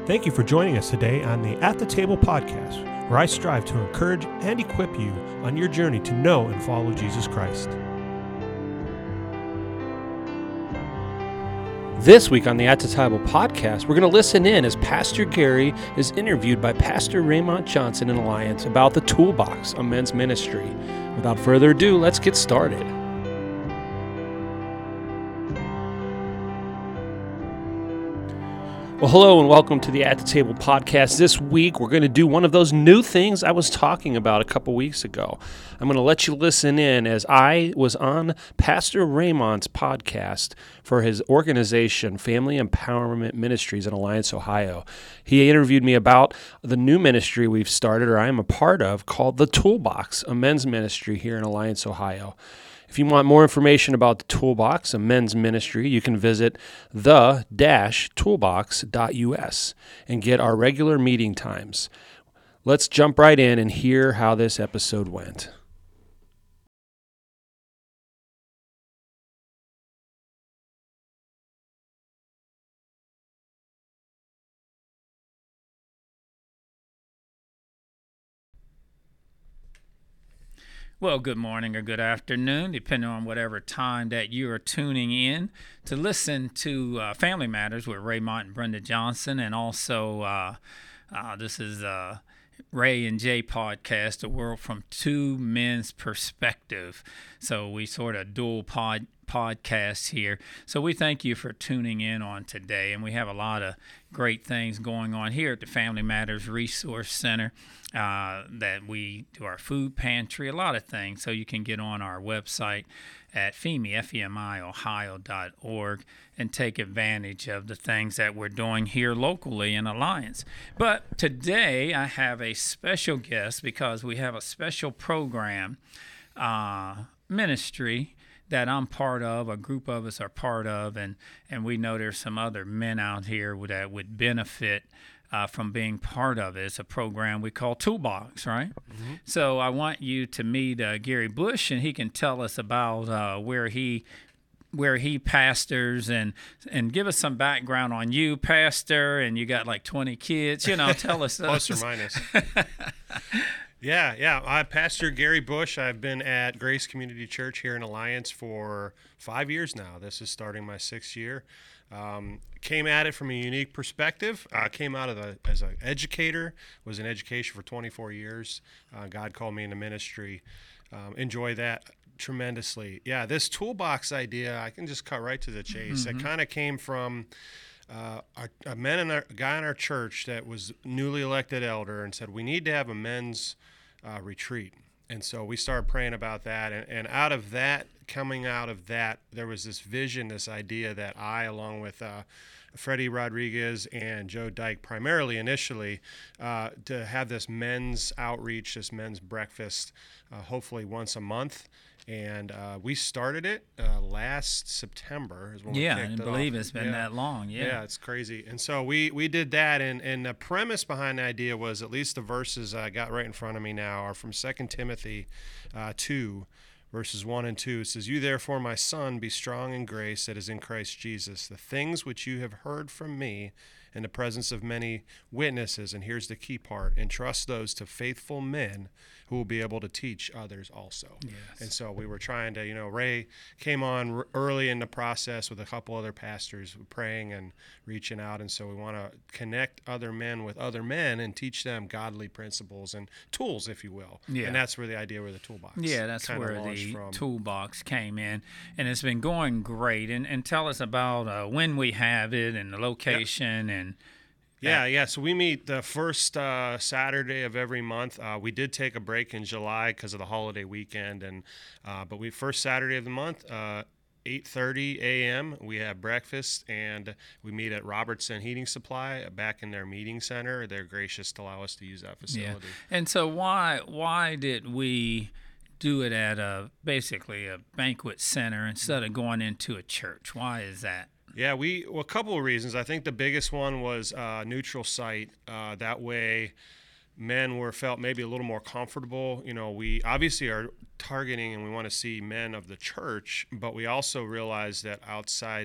Thank you for joining us today on the At the Table podcast, where I strive to encourage and equip you on your journey to know and follow Jesus Christ. This week on the At the Table podcast, we're going to listen in as Pastor Gary is interviewed by Pastor Raymond Johnson in Alliance about the Toolbox, a men's ministry. Without further ado, let's get started. Well, hello and welcome to the At the Table podcast. This week, we're going to do one of those new things I was talking about a couple weeks ago. I'm going to let you listen in as I was on Pastor Raymond's podcast for his organization, Family Empowerment Ministries in Alliance, Ohio. He interviewed me about the new ministry we've started, or I am a part of, called The Toolbox, a men's ministry here in Alliance, Ohio. If you want more information about the Toolbox, a men's ministry, you can visit the-toolbox.us and get our regular meeting times. Let's jump right in and hear how this episode went. Well, good morning or good afternoon, depending on whatever time that you are tuning in to listen to Family Matters with Raymond and Brenda Johnson. And also, this is Ray and Jay podcast, The World from Two Men's Perspective. So we sort of dual podcast here. So we thank you for tuning in on today. And we have a lot of great things going on here at the Family Matters Resource Center. That we do our food pantry, a lot of things. So you can get on our website at FEMI.org and take advantage of the things that we're doing here locally in Alliance. But today I have a special guest because we have a special program, ministry that I'm part of, a group of us are part of, and we know there's some other men out here that would benefit from being part of it. It's a program we call Toolbox, right? Mm-hmm. So I want you to meet Gary Bush, and he can tell us about where he pastors and give us some background on you, pastor, and you got like 20 kids. You know, tell us. Plus or minus. Yeah. I'm Pastor Gary Bush. I've been at Grace Community Church here in Alliance for 5 years now. This is starting my 6th year. Came at it from a unique perspective. Came out as an educator, was in education for 24 years. God called me into ministry. Enjoy that tremendously. Yeah, this toolbox idea, I can just cut right to the chase. Mm-hmm. It kind of came from a guy in our church that was newly elected elder and said, we need to have a men's retreat. And so we started praying about that. And coming out of that, there was this vision, this idea that I, along with Freddie Rodriguez and Joe Dyke, primarily initially, to have this men's outreach, this men's breakfast, hopefully once a month. And we started it last September. Is when we kicked I didn't believe it's been that long. Yeah, it's crazy. And so we did that, and the premise behind the idea was, at least the verses I got right in front of me now are from 2 Timothy 2, verses 1 and 2. It says, "You therefore, my son, be strong in grace that is in Christ Jesus. The things which you have heard from me in the presence of many witnesses," and here's the key part, "entrust those to faithful men who will be able to teach others also." Yes. And so we were trying to, Ray came on early in the process with a couple other pastors praying and reaching out. And so we want to connect other men with other men and teach them godly principles and tools, if you will. Yeah. And that's where the idea with the toolbox. Yeah, that's where the toolbox came in. And it's been going great. And tell us about when we have it and the location. Yep. And Yeah. So we meet the first Saturday of every month. We did take a break in July because of the holiday weekend, but first Saturday of the month, 8:30 a.m. we have breakfast, and we meet at Robertson Heating Supply back in their meeting center. They're gracious to allow us to use that facility. Yeah. And so why did we do it at basically a banquet center instead of going into a church? Why is that? Yeah, a couple of reasons. I think the biggest one was neutral site. That way, men felt maybe a little more comfortable. We obviously are targeting and we want to see men of the church, but we also realize that outside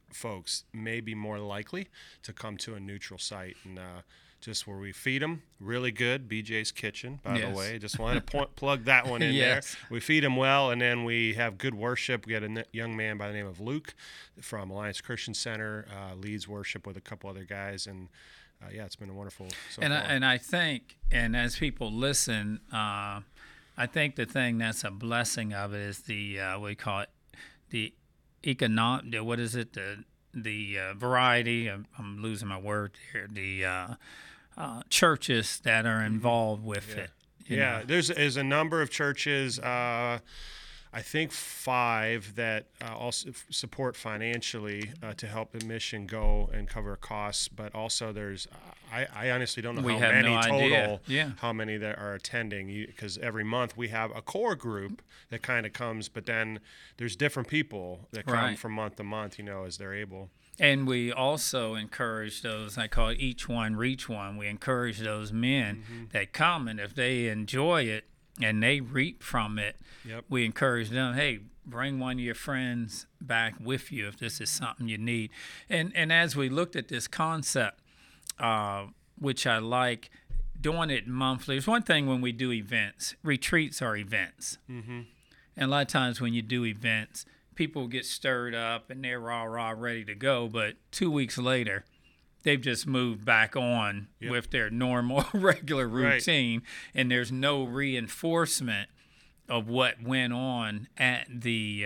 folks may be more likely to come to a neutral site, and just where we feed them really good. BJ's Kitchen, by the way. Just wanted to plug that one in there. We feed them well, and then we have good worship. We got a young man by the name of Luke from Alliance Christian Center, leads worship with a couple other guys, and it's been wonderful so far. And I think, and as people listen, I think the thing that's a blessing of it is the we call it the economic. What is it? The variety. I'm losing my word here. The churches that are involved with it. You know? There's a number of churches. I think 5 that also support financially to help the mission go and cover costs. But also there's, I honestly don't know how many total, how many that are attending. Because every month we have a core group that kind of comes, but then there's different people that come from month to month, as they're able. And we also encourage those, I call it each one, reach one. We encourage those men that come, and if they enjoy it and they reap from it, we encourage them, hey, bring one of your friends back with you if this is something you need. And as we looked at this concept, which I like, doing it monthly. There's one thing when we do events. Retreats are events. And a lot of times when you do events, people get stirred up and they're rah-rah ready to go, but 2 weeks later, they've just moved back on with their normal, regular routine, and there's no reinforcement of what went on at the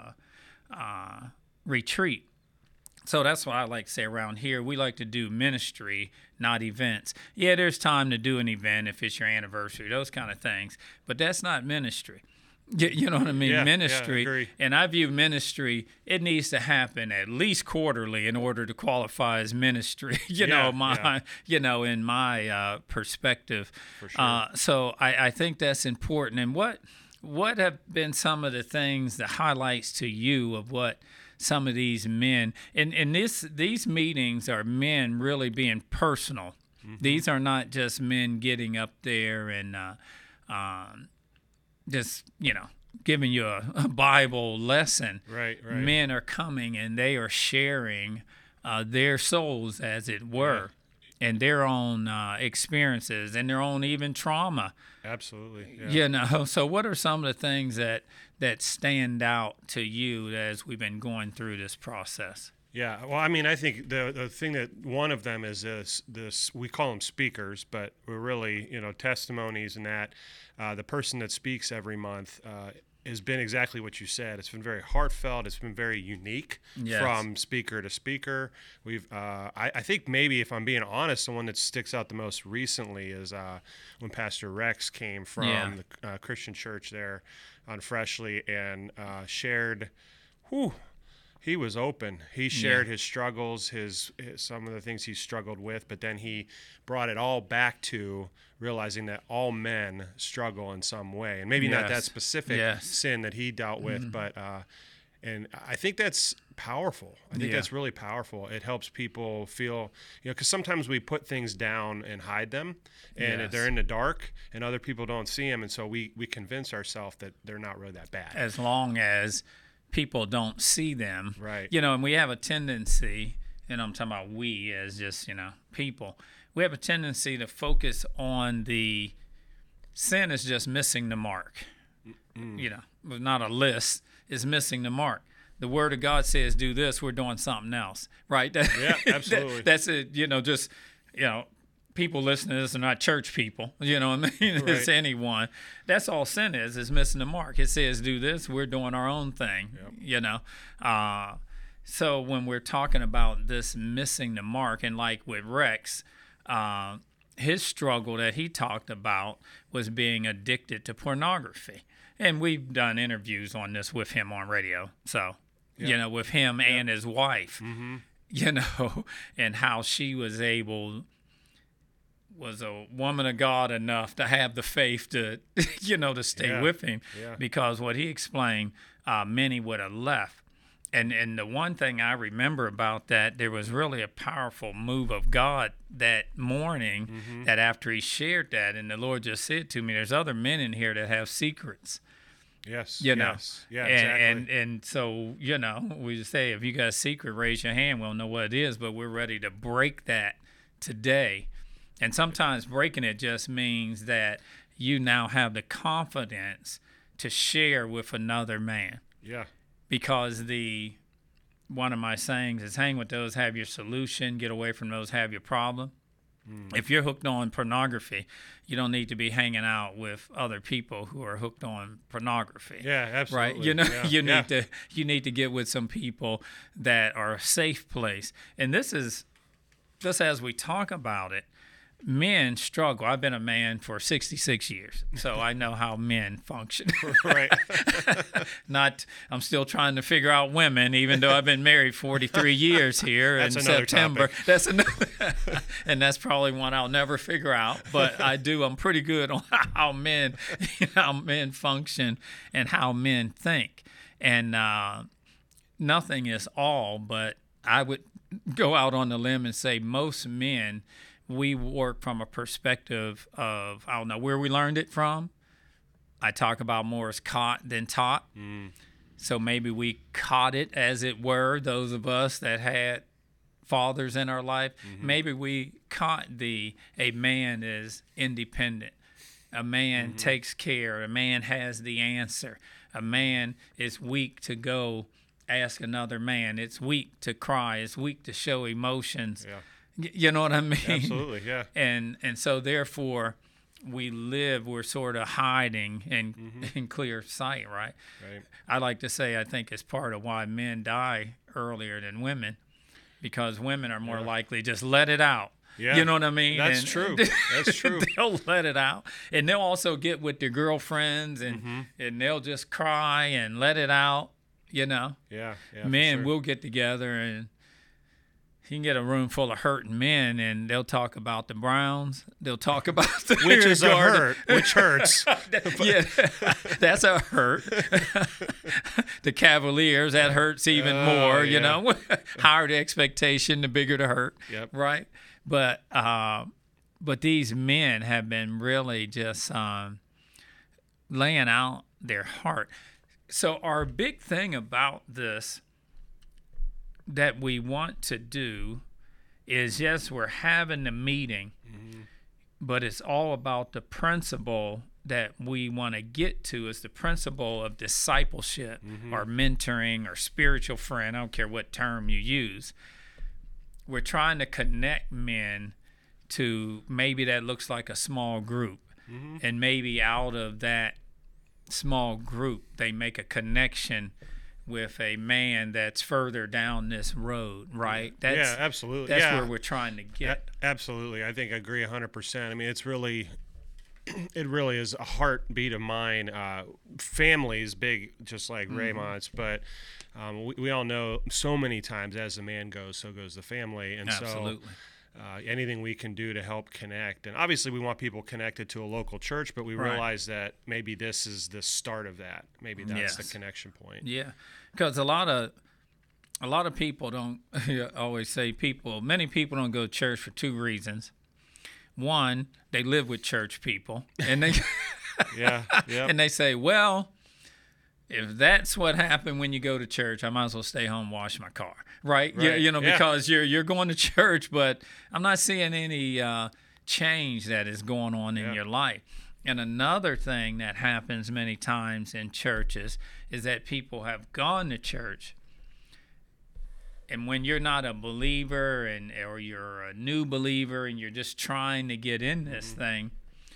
retreat. So that's why I like to say around here, we like to do ministry, not events. Yeah, there's time to do an event if it's your anniversary, those kind of things, but that's not ministry. You know what I mean? Ministry. Agree. And I view ministry, it needs to happen at least quarterly in order to qualify as ministry, in my perspective. For sure. So I think that's important. And what have been some of the things, the highlights to you of what some of these men, and these meetings are men really being personal. These are not just men getting up there and just, giving you a Bible lesson. Right. Men are coming and they are sharing their souls, as it were, and their own experiences and their own even trauma. Absolutely. So what are some of the things that stand out to you as we've been going through this process? Yeah, well, I mean, I think the thing that one of them is this we call them speakers, but we're really, testimonies, and that the person that speaks every month has been exactly what you said. It's been very heartfelt. It's been very unique from speaker to speaker. We've, I think maybe if I'm being honest, the one that sticks out the most recently is when Pastor Rex came from the Christian church there on Freshly and shared, he was open. He shared his struggles, his some of the things he struggled with, but then he brought it all back to realizing that all men struggle in some way, and maybe not that specific sin that he dealt with, but and I think that's powerful. I think that's really powerful. It helps people feel, because sometimes we put things down and hide them, and they're in the dark, and other people don't see them, and so we convince ourselves that they're not really that bad. As long as people don't see them. Right. And we have a tendency, and I'm talking about we as just, people, we have a tendency to focus on the sin is just missing the mark. Not a list, is missing the mark. The Word of God says do this, we're doing something else, right? Yeah, absolutely. That's it, people listening to this are not church people, you know what I mean? It's anyone. That's all sin is missing the mark. It says do this, we're doing our own thing, So when we're talking about this missing the mark, and like with Rex, his struggle that he talked about was being addicted to pornography. And we've done interviews on this with him on radio. So, with him and his wife, and how she was a woman of God enough to have the faith to, to stay with him, because what he explained, many would have left. And the one thing I remember about that, there was really a powerful move of God that morning, that after he shared that, and the Lord just said to me, there's other men in here that have secrets. Yes. You know, Yes. Yeah. and, Exactly. and so, we just say, if you got a secret, raise your hand. We'll know what it is, but we're ready to break that today. And sometimes breaking it just means that you now have the confidence to share with another man, Yeah. because one of my sayings is, hang with those, have your solution, get away from those, have your problem. If you're hooked on pornography, you don't need to be hanging out with other people who are hooked on pornography. Yeah. Absolutely. Right? You know, Yeah. you yeah. need to get with some people that are a safe place. And this is just as we talk about it, men struggle. I've been a man for 66 years, so I know how men function. Right. I'm still trying to figure out women, even though I've been married 43 years here in That's another September. topic. That's another, and that's probably one I'll never figure out. But I'm pretty good on how men function and how men think. And nothing is all, but I would go out on the limb and say most men, we work from a perspective of, I don't know where we learned it from. I talk about more as caught than taught. So maybe we caught it, as it were, those of us that had fathers in our life. Maybe we caught a man is independent. A man takes care. A man has the answer. A man is weak to go ask another man. It's weak to cry. It's weak to show emotions. Yeah. You know what I mean? Absolutely. Yeah. And so therefore we're sort of hiding in clear sight, right? Right. I like to say, I think it's part of why men die earlier than women, because women are more likely just let it out. Yeah. You know what I mean? That's true. That's true. They'll let it out, and they'll also get with their girlfriends and they'll just cry and let it out. You know, Yeah. Yeah. for men sure. will get together, and you can get a room full of hurting men, and they'll talk about the Browns. They'll talk about the Which is a garden. hurt. Which hurts. Yeah, that's a hurt. The Cavaliers, that hurts even more. You yeah. know, higher the expectation, the bigger the hurt. Yep. Right. But these men have been really just laying out their heart. So our big thing about this that we want to do is, yes, we're having the meeting, but it's all about the principle that we want to get to, is the principle of discipleship or mentoring or spiritual friend. I don't care what term you use. We're trying to connect men to, maybe that looks like a small group, and maybe out of that small group they make a connection with a man that's further down this road, right? Yeah, absolutely. That's Yeah. where we're trying to get. Absolutely. I think I agree 100%. I mean, it really is a heartbeat of mine. Family is big, just like Raymond's, but we all know so many times, as the man goes, so goes the family. And Absolutely. so anything we can do to help connect. And obviously we want people connected to a local church, but we Right. realize that maybe this is the start of that. Maybe that's the Yes. connection point. Yeah, because a lot of people don't. I always say many people don't go to church for two reasons. One, they live with church people, and they Yeah. Yeah. and they say, well, if that's what happened when you go to church, I might as well stay home and wash my car, right? Yeah, Right. you know, Yeah. because you're going to church, but I'm not seeing any change that is going on in Yeah. your life. And another thing that happens many times in churches is that people have gone to church, and when you're not a believer or you're a new believer and you're just trying to get in this thing,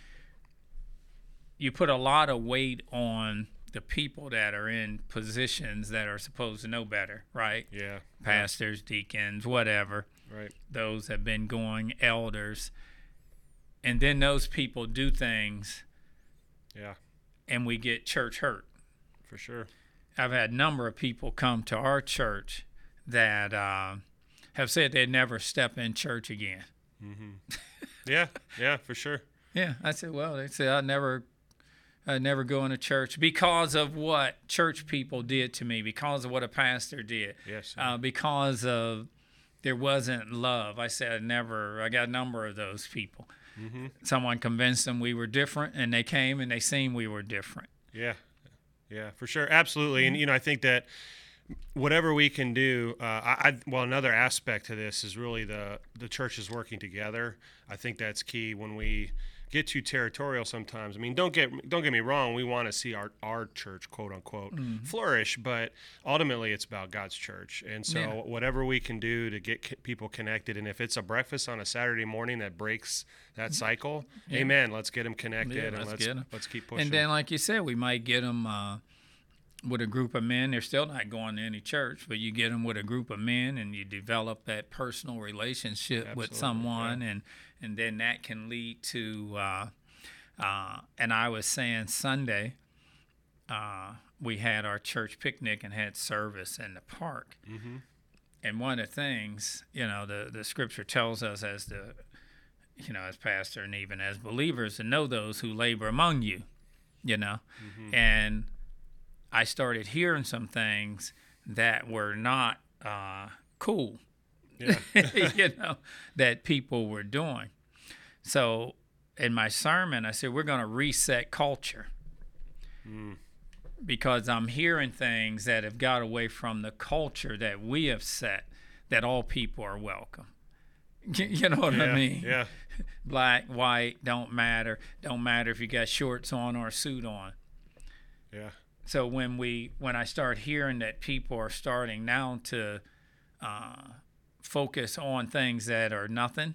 you put a lot of weight on the people that are in positions that are supposed to know better, right? Yeah. Pastors, deacons, whatever. Right. Those have been going, elders. And then those people do things, Yeah. and we get church hurt. For sure. I've had a number of people come to our church that have said they'd never step in church again. Yeah. Yeah. For sure. Yeah, I said, well, they said I'd never go into church because of what church people did to me, because of what a pastor did, Yes. because of there wasn't love. I said I got a number of those people. Someone convinced them we were different, and they came and they seen we were different. Yeah. Yeah, for sure. Absolutely. And, I think that whatever we can do, well, another aspect to this is really the churches working together. I think that's key when we get too territorial sometimes. I mean, don't get me wrong. We want to see our church, quote unquote, flourish, but ultimately it's about God's church. And so whatever we can do to get people connected, and if it's a breakfast on a Saturday morning that breaks that cycle, amen. Let's get them connected, and let's keep pushing. And then, like you said, we might get them with a group of men. They're still not going to any church, but you get them with a group of men, and you develop that personal relationship with someone, and then that can lead to. And I was saying Sunday, we had our church picnic and had service in the park. Mm-hmm. And one of the things, the scripture tells us as pastor and even as believers, to know those who labor among you, mm-hmm. And I started hearing some things that were not cool, that people were doing. So in my sermon, I said, we're going to reset culture because I'm hearing things that have got away from the culture that we have set, that all people are welcome. You know what I mean? Yeah. Black, white, don't matter. Don't matter if you got shorts on or a suit on. Yeah. So when I start hearing that people are starting now to focus on things that are nothing,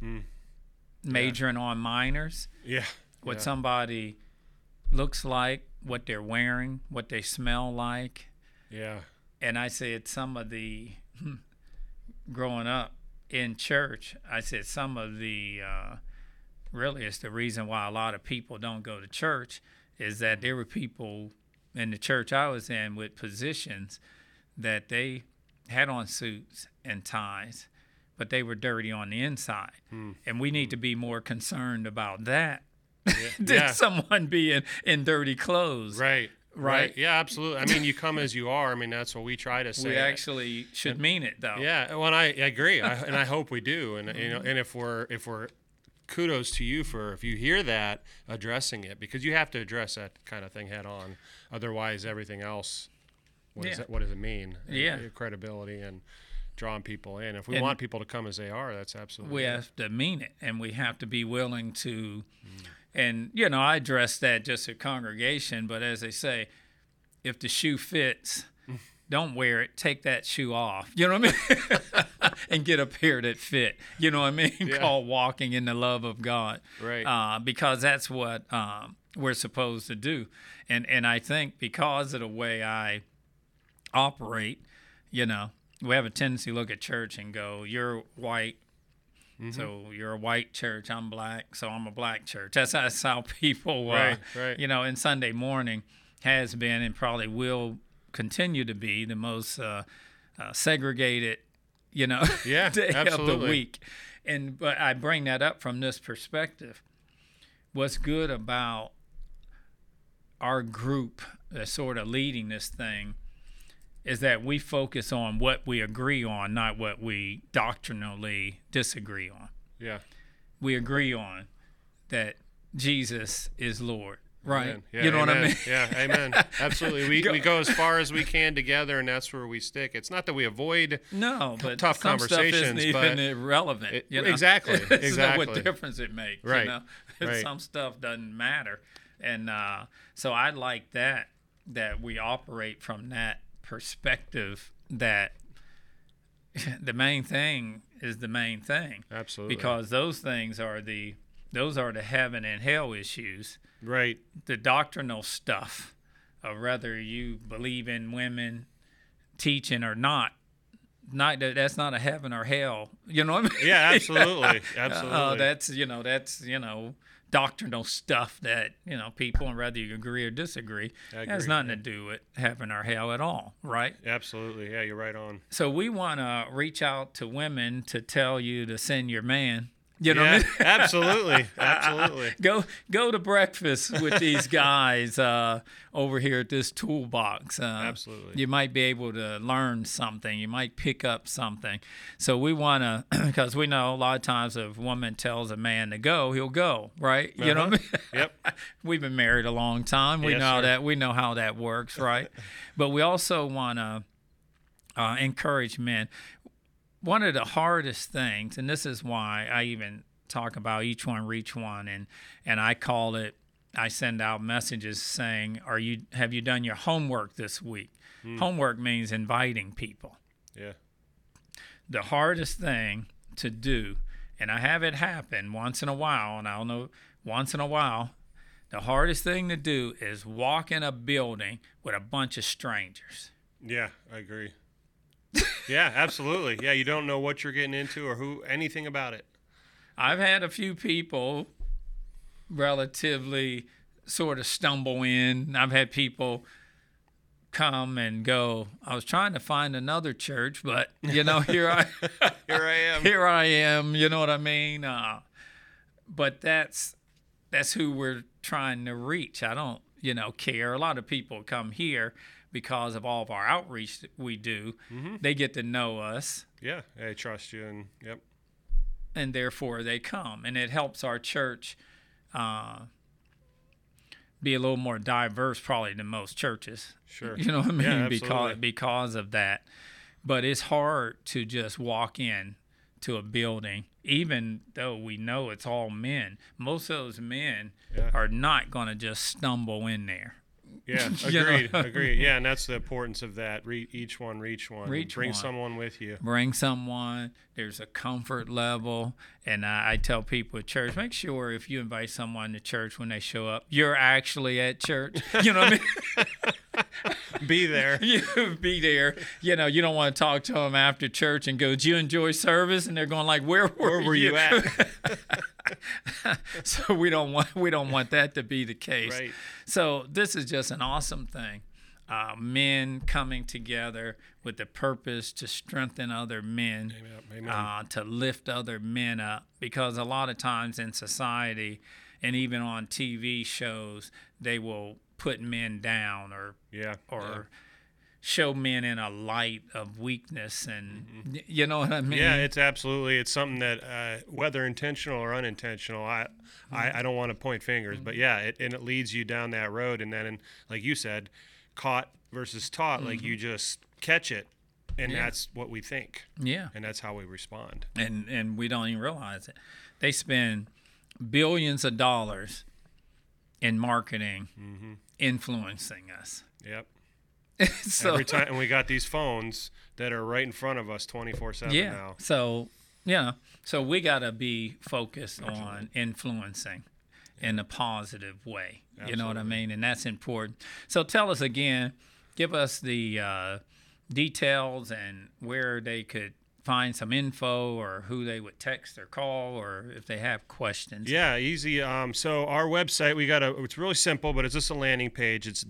majoring on minors, what somebody looks like, what they're wearing, what they smell like. Yeah. And I said some of the, growing up in church, I said some of the, really it's the reason why a lot of people don't go to church is that there were people in the church I was in with positions that they had on suits and ties, but they were dirty on the inside. And we need to be more concerned about that than someone being in dirty clothes. Right. Yeah, absolutely. I mean, you come as you are. I mean, that's what we try to say. We actually should mean it, though. Yeah, well, I agree, and I hope we do. And and if we're kudos to you for if you hear that addressing it, because you have to address that kind of thing head on. Otherwise, everything else, what does it mean? Credibility and drawing people in. If we want people to come as they are, that's absolutely. We have to mean it, and we have to be willing to. And I address that just at congregation, but as they say, if the shoe fits, don't wear it. Take that shoe off. You know what I mean? And get a pair that fit. You know what I mean? Yeah. Called walking in the love of God. Right. Because that's what we're supposed to do. And I think because of the way I operate, we have a tendency to look at church and go, you're white, so you're a white church. I'm black, so I'm a black church. That's how people, right. In Sunday morning has been and probably will continue to be the most segregated, day of the week. But I bring that up from this perspective. What's good about our group that's sort of leading this thing is that we focus on what we agree on, not what we doctrinally disagree on. Yeah. We agree on that Jesus is Lord. Right. Amen. Yeah, you know amen. what I mean? Yeah, amen. Absolutely. We go as far as we can together, and that's where we stick. It's not that we avoid but tough some conversations. Stuff isn't even irrelevant. Exactly. Exactly. What difference it makes. Right. Right. Some stuff doesn't matter. And so I like that we operate from that perspective, that the main thing is the main thing. Absolutely. Because those things are the heaven and hell issues. Right. The doctrinal stuff of whether you believe in women teaching or not, that's not a heaven or hell. You know what I mean? Yeah, absolutely. Absolutely. That's doctrinal stuff that, people, and whether you agree or disagree, has nothing to do with heaven or hell at all, right? Absolutely. Yeah, you're right on. So we want to reach out to women to tell you to send your man, You know what I mean? Absolutely. Absolutely. Go to breakfast with these guys over here at this toolbox. Absolutely. You might be able to learn something. You might pick up something. So we want to, because we know a lot of times if a woman tells a man to go, he'll go, right? You know what I mean? Yep. We've been married a long time. We Yes, know sir. that. We know how that works, right? But we also want to encourage men. One of the hardest things, and this is why I even talk about each one reach one, and I call it, I send out messages saying, have you done your homework this week? Homework means inviting people. Yeah. The hardest thing to do, and I have it happen once in a while, and I'll know once in a while, the hardest thing to do is walk in a building with a bunch of strangers. Yeah, I agree. Yeah, absolutely. Yeah, you don't know what you're getting into or anything about it. I've had a few people relatively sort of stumble in. I've had people come and go. I was trying to find another church, but here I am. Here I am. You know what I mean? But that's who we're trying to reach. I don't care. A lot of people come here because of all of our outreach that we do. Mm-hmm. They get to know us. Yeah, they trust you, and yep. And therefore they come, and it helps our church be a little more diverse, probably than most churches. Sure. You know what I mean? Yeah, because of that. But it's hard to just walk in to a building, even though we know it's all men. Most of those men are not going to just stumble in there. Yeah, agreed. Yeah, and that's the importance of that. Each one, reach one. Bring someone with you. Bring someone. There's a comfort level. And I tell people at church, make sure if you invite someone to church when they show up, you're actually at church. You know what I mean? Be there. You be there. You don't want to talk to them after church and go, did you enjoy service? And they're going like, where were you at? So we don't want that to be the case. Right. So this is just an awesome thing. Men coming together with the purpose to strengthen other men, Amen. To lift other men up. Because a lot of times in society and even on TV shows, they will put men down or show men in a light of weakness, and you know what I mean? Yeah, it's something that whether intentional or unintentional, I don't want to point fingers, but yeah, it leads you down that road, and then like you said, caught versus taught, like you just catch it, and that's what we think. Yeah, and that's how we respond, and we don't even realize it. They spend billions of dollars in marketing, influencing us. Yep. So, every time, and we got these phones that are right in front of us 24/7 now. So we got to be focused on influencing in a positive way. Absolutely. You know what I mean? And that's important. So tell us again, give us the details and where they could find some info, or who they would text or call, or if they have questions. Yeah, easy. So our website, it's really simple, but it's just a landing page. It's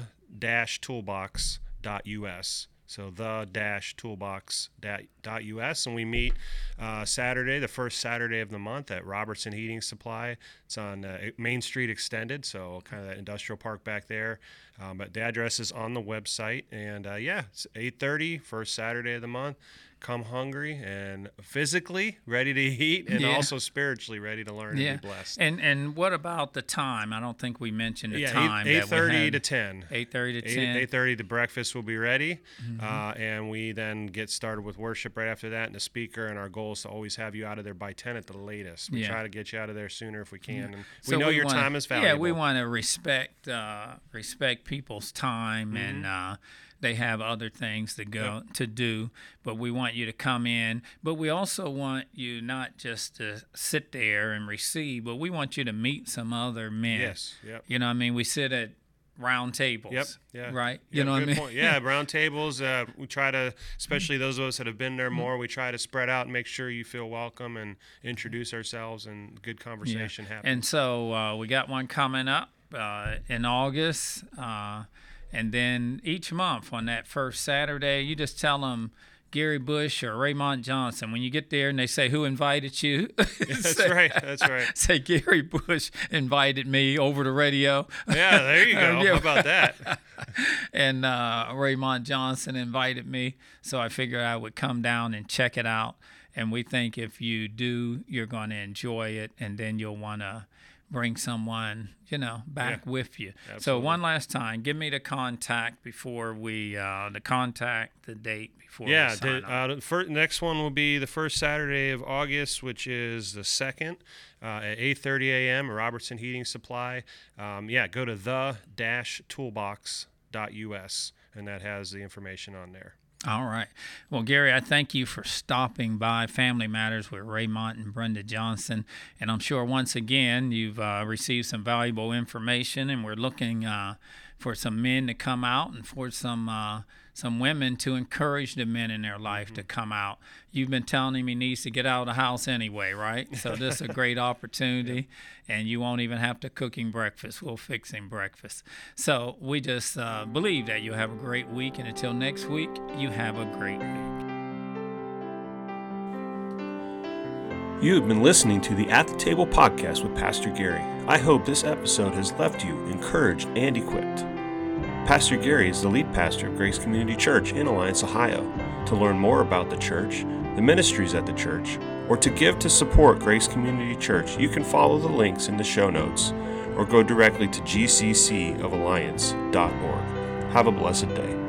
the-toolbox.us. So the-toolbox.us, and we meet Saturday, the first Saturday of the month at Robertson Heating Supply. It's on Main Street Extended, so kind of that industrial park back there. But the address is on the website, and it's 8:30, first Saturday of the month. Come hungry and physically ready to eat, and also spiritually ready to learn and be blessed. And what about the time? I don't think we mentioned the time. 8:30 to 10. 8:30 to 10. 8:30, the breakfast will be ready, and we then get started with worship right after that, and the speaker. And our goal is to always have you out of there by 10 at the latest. We try to get you out of there sooner if we can. And we know your time is valuable. Yeah, we want to respect people's time, and they have other things to do, but we want you to come in. But we also want you not just to sit there and receive, but we want you to meet some other men. Yes, yep. You know what I mean? We sit at round tables. Yep, yeah. Right? You know what I mean? Point. Yeah, round tables. We try to, especially those of us that have been there more, we try to spread out and make sure you feel welcome and introduce ourselves, and good conversation happens. And so we got one coming up in August. And then each month on that first Saturday, you just tell them, Gary Bush or Raymont Johnson. When you get there and they say, who invited you? That's right. That's right. Say, Gary Bush invited me over the radio. Yeah, there you go. How about that? And Raymont Johnson invited me, so I figured I would come down and check it out. And we think if you do, you're going to enjoy it, and then you'll want to bring someone, back with you. Absolutely. So one last time, give me the contact before we, the date before we sign up. Next one will be the first Saturday of August, which is the 2nd at 8:30 a.m. at Robertson Heating Supply. Go to the-toolbox.us, and that has the information on there. All right. Well, Gary, I thank you for stopping by Family Matters with Raymont and Brenda Johnson. And I'm sure once again you've received some valuable information, and we're looking for some men to come out and for some women to encourage the men in their life to come out. You've been telling him he needs to get out of the house anyway, right? So this is a great opportunity, and you won't even have to cook him breakfast. We'll fix him breakfast. So we just believe that you'll have a great week, and until next week, you have a great week. You have been listening to the At the Table podcast with Pastor Gary. I hope this episode has left you encouraged and equipped. Pastor Gary is the lead pastor of Grace Community Church in Alliance, Ohio. To learn more about the church, the ministries at the church, or to give to support Grace Community Church, you can follow the links in the show notes or go directly to gccovalliance.org. Have a blessed day.